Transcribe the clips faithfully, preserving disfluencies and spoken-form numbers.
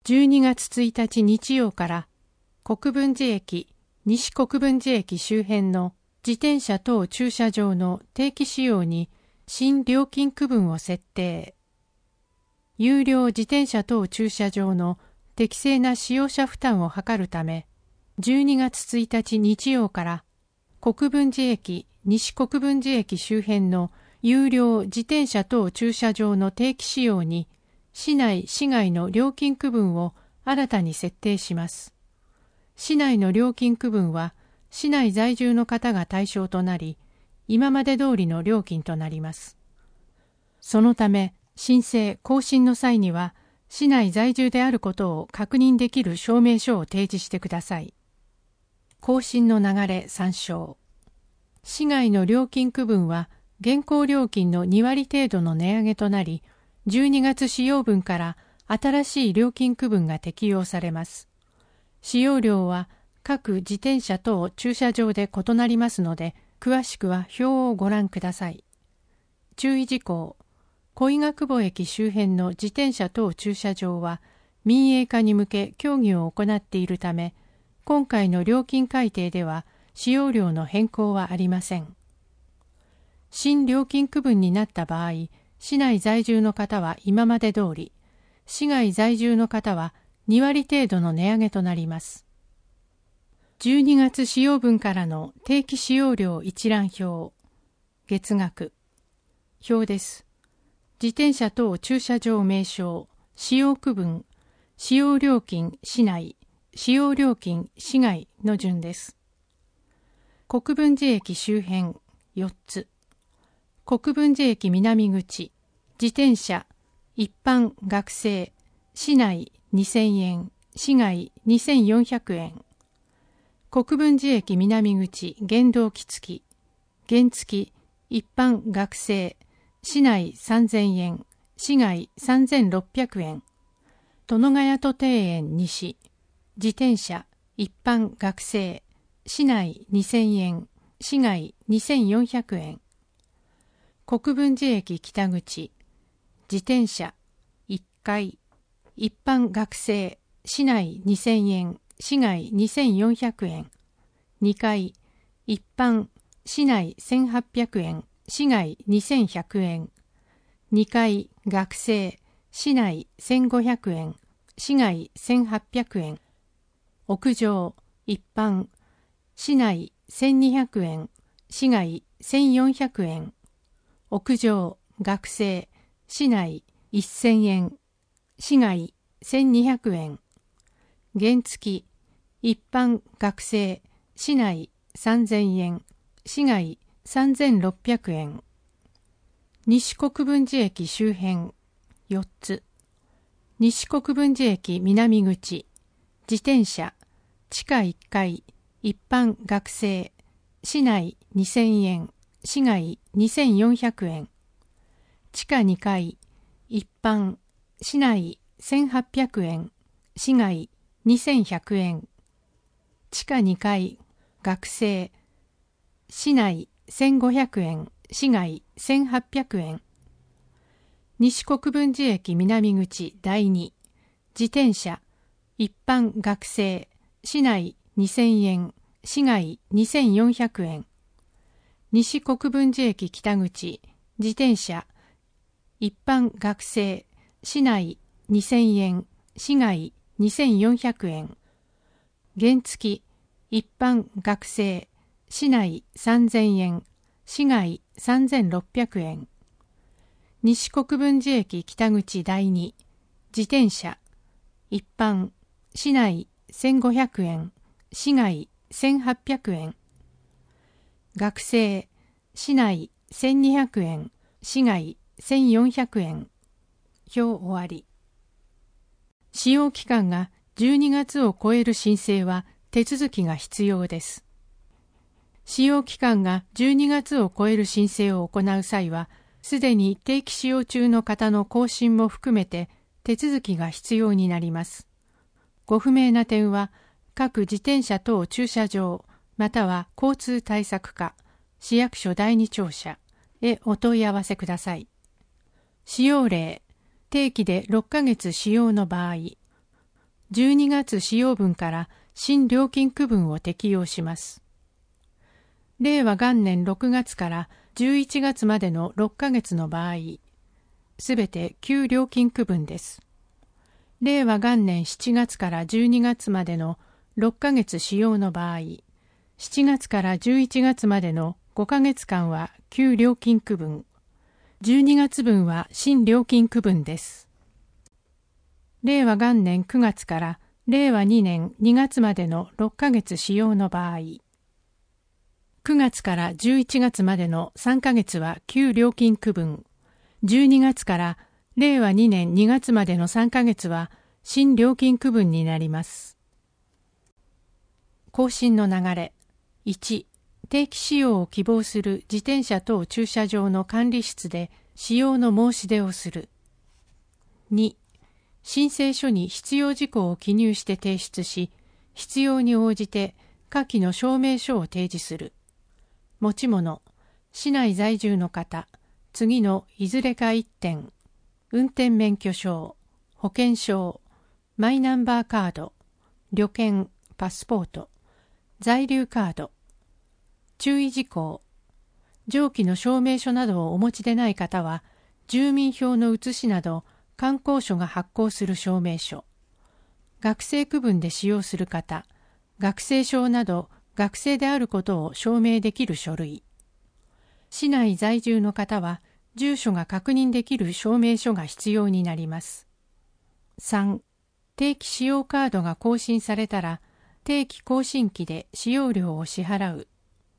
じゅうにがつついたち日曜から国分寺駅、西国分寺駅周辺の自転車等駐車場の定期使用に新料金区分を設定。有料自転車等駐車場の適正な使用者負担を図るため、じゅうにがつついたち日曜から国分寺駅、西国分寺駅周辺の有料自転車等駐車場の定期使用に市内・市外の料金区分を新たに設定します。市内の料金区分は市内在住の方が対象となり、今まで通りの料金となります。そのため、申請・更新の際には、市内在住であることを確認できる証明書を提示してください。更新の流れ参照。市外の料金区分は、現行料金のにわり程度の値上げとなり、じゅうにがつ使用分から新しい料金区分が適用されます。使用料は各自転車等駐車場で異なりますので、詳しくは表をご覧ください。注意事項。小伊賀久保駅周辺の自転車等駐車場は民営化に向け協議を行っているため、今回の料金改定では使用料の変更はありません。新料金区分になった場合、市内在住の方は今まで通り、市外在住の方はにわり程度の値上げとなります。じゅうにがつ使用分からの定期使用料一覧表、月額、表です。自転車等駐車場名称、使用区分、使用料金市内、使用料金市外の順です。国分寺駅周辺よっつ。国分寺駅南口、自転車、一般学生、市内にせんえん、市外にせんよんひゃくえん。国分寺駅南口、原動機付き、原付き、一般学生、市内さんぜんえん、市外さんぜんろっぴゃくえん。殿ヶ谷戸庭園西、自転車、一般学生、市内にせんえん、市外にせんよんひゃくえん。国分寺駅北口、自転車、いっかい、一般学生、市内にせんえん、市外にせんよんひゃくえん。にかい、一般、市内せんはっぴゃくえん、市外にせんひゃくえん。にかい、学生、市内せんごひゃくえん、市外せんはっぴゃくえん。屋上、一般、市内せんにひゃくえん、市外せんよんひゃくえん。屋上、学生、市内せんえん、市外せんにひゃくえん。原付、一般学生、市内さんぜんえん、市外さんぜんろっぴゃくえん。西国分寺駅周辺よっつ。西国分寺駅南口、自転車、地下いっかい、一般学生、市内にせんえん、市外にせんよんひゃくえん。地下にかい、一般、市内せんはっぴゃくえん、市外にせんひゃくえん。地下にかい、学生、市内せんごひゃくえん、市外せんはっぴゃくえん。西国分寺駅南口だいに、自転車、一般学生、市内にせんえん、市外にせんよんひゃくえん。西国分寺駅北口、自転車、一般学生、市内にせんえん、市外にせんよんひゃくえん。原付、一般学生、市内さんぜんえん、市外さんぜんろっぴゃくえん。西国分寺駅北口だいに、自転車、一般、市内せんごひゃくえん、市外せんはっぴゃくえん。学生、市内せんにひゃくえん、市外せんよんひゃくえん。表終わり。使用期間がじゅうにがつを超える申請は手続きが必要です。使用期間がじゅうにがつを超える申請を行う際は、すでに定期使用中の方の更新も含めて手続きが必要になります。ご不明な点は、各自転車等駐車場、または交通対策課、市役所だいに庁舎へお問い合わせください。使用例、定期でろっかげつ使用の場合、 じゅうにがつ使用分から新料金区分を適用します。令和元年ろくがつからじゅういちがつまでのろっかげつの場合、すべて旧料金区分です。令和元年しちがつからじゅうにがつまでのろっかげつ使用の場合、しちがつからじゅういちがつまでのごかげつかんは旧料金区分、じゅうにがつ分は新料金区分です。令和元年くがつから令和にねんにがつまでのろっかげつ使用の場合、くがつからじゅういちがつまでのさんかげつは旧料金区分、じゅうにがつから令和にねんにがつまでのさんかげつは新料金区分になります。更新の流れ。いち、定期使用を希望する自転車等駐車場の管理室で使用の申し出をする。に、申請書に必要事項を記入して提出し、必要に応じて下記の証明書を提示する。持ち物、市内在住の方、次のいずれかいってん、運転免許証、保険証、マイナンバーカード、旅券、パスポート、在留カード。注意事項。上記の証明書などをお持ちでない方は、住民票の写しなど観光所が発行する証明書。学生区分で使用する方、学生証など学生であることを証明できる書類。市内在住の方は、住所が確認できる証明書が必要になります。さん、定期使用カードが更新されたら、定期更新期で使用料を支払う。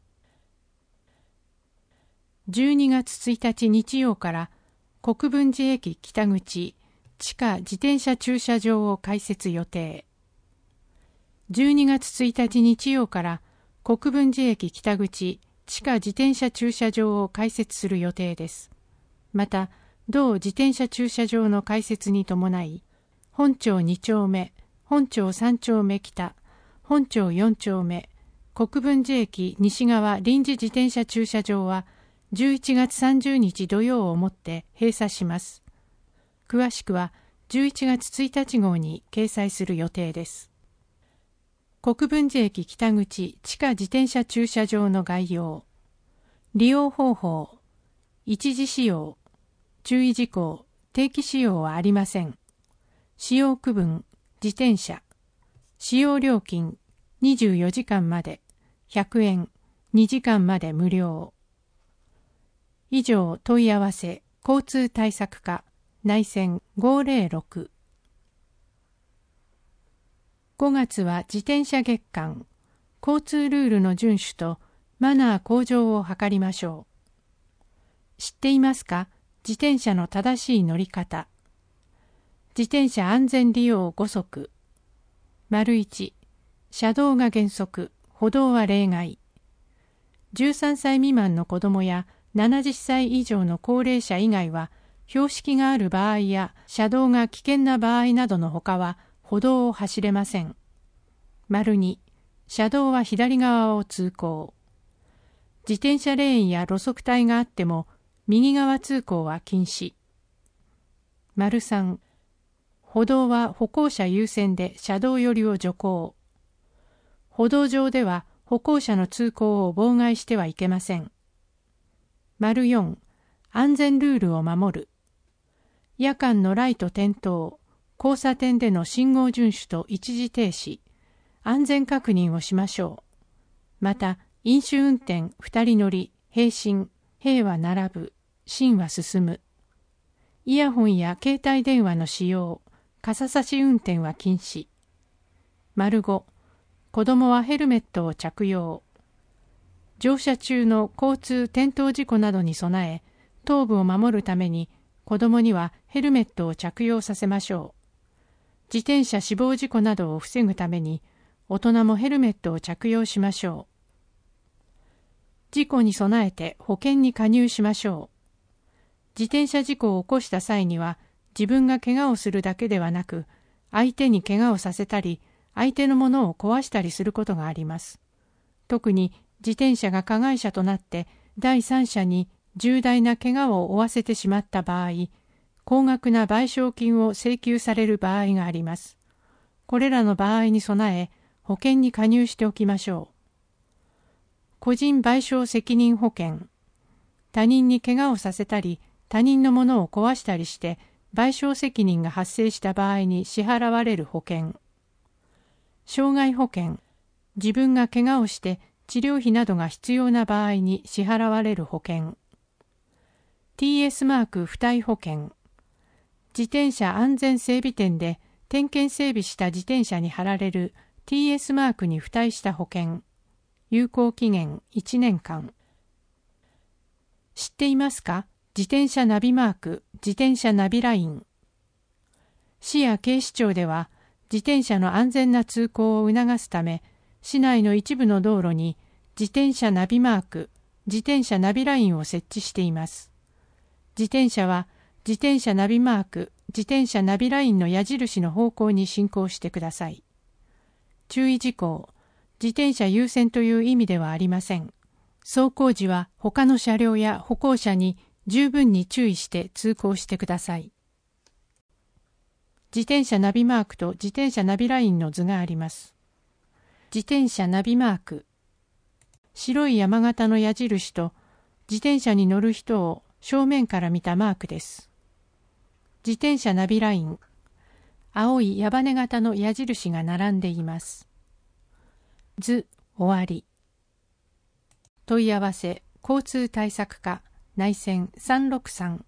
じゅうにがつついたち日曜から国分寺駅北口地下自転車駐車場を開設予定。じゅうにがつついたち日曜から国分寺駅北口地下自転車駐車場を開設する予定です。また、同自転車駐車場の開設に伴い、本町にちょうめ、本町さんちょうめ北、本町よんちょうめ、国分寺駅西側臨時自転車駐車場はじゅういちがつさんじゅうにち土曜をもって閉鎖します。詳しくはじゅういちがつついたち号に掲載する予定です。国分寺駅北口地下自転車駐車場の概要。利用方法。一時使用。注意事項。定期使用はありません。使用区分。自転車。使用料金。にじゅうよじかんまで。ひゃくえん。にじかんまで無料。以上問い合わせ。交通対策課。内線ごーぜろろく。ごがつは自転車月間。交通ルールの遵守とマナー向上を図りましょう。知っていますか？自転車の正しい乗り方。自転車安全利用ごそく。丸いち、車道が原則、歩道は例外。じゅうさんさい未満の子どもやななじゅっさい以上の高齢者以外は、標識がある場合や車道が危険な場合などのほかは歩道を走れません。丸に、車道は左側を通行。自転車レーンや路側帯があっても右側通行は禁止。丸さん、歩道は歩行者優先で車道寄りを徐行。歩道上では歩行者の通行を妨害してはいけません。丸よん、安全ルールを守る。夜間のライト点灯、交差点での信号遵守と一時停止、安全確認をしましょう。また、飲酒運転、二人乗り、平進、平は並ぶ、進は進む。イヤホンや携帯電話の使用、傘差し運転は禁止。丸ご、子供はヘルメットを着用。乗車中の交通転倒事故などに備え、頭部を守るために子供にはヘルメットを着用させましょう。自転車死亡事故などを防ぐために、大人もヘルメットを着用しましょう。事故に備えて保険に加入しましょう。自転車事故を起こした際には、自分が怪我をするだけではなく、相手に怪我をさせたり、相手のものを壊したりすることがあります。特に自転車が加害者となって第三者に重大な怪我を負わせてしまった場合、高額な賠償金を請求される場合があります。 これらの場合に備え、保険に加入しておきましょう。個人賠償責任保険。他人に怪我をさせたり、他人のものを壊したりして、賠償責任が発生した場合に支払われる保険。傷害保険。自分が怪我をして治療費などが必要な場合に支払われる保険。ティーエス マーク付帯保険。自転車安全整備店で点検整備した自転車に貼られる ティーエス マークに付帯した保険。有効期限いちねんかん。知っていますか？自転車ナビマーク、自転車ナビライン。市や警視庁では、自転車の安全な通行を促すため、市内の一部の道路に自転車ナビマーク、自転車ナビラインを設置しています。自転車は自転車ナビマーク、自転車ナビラインの矢印の方向に進行してください。注意事項、自転車優先という意味ではありません。走行時は他の車両や歩行者に十分に注意して通行してください。自転車ナビマークと自転車ナビラインの図があります。自転車ナビマーク。白い山形の矢印と自転車に乗る人を正面から見たマークです。自転車ナビライン。青い矢羽型の矢印が並んでいます。図終わり。問い合わせ交通対策課内線さんろくさん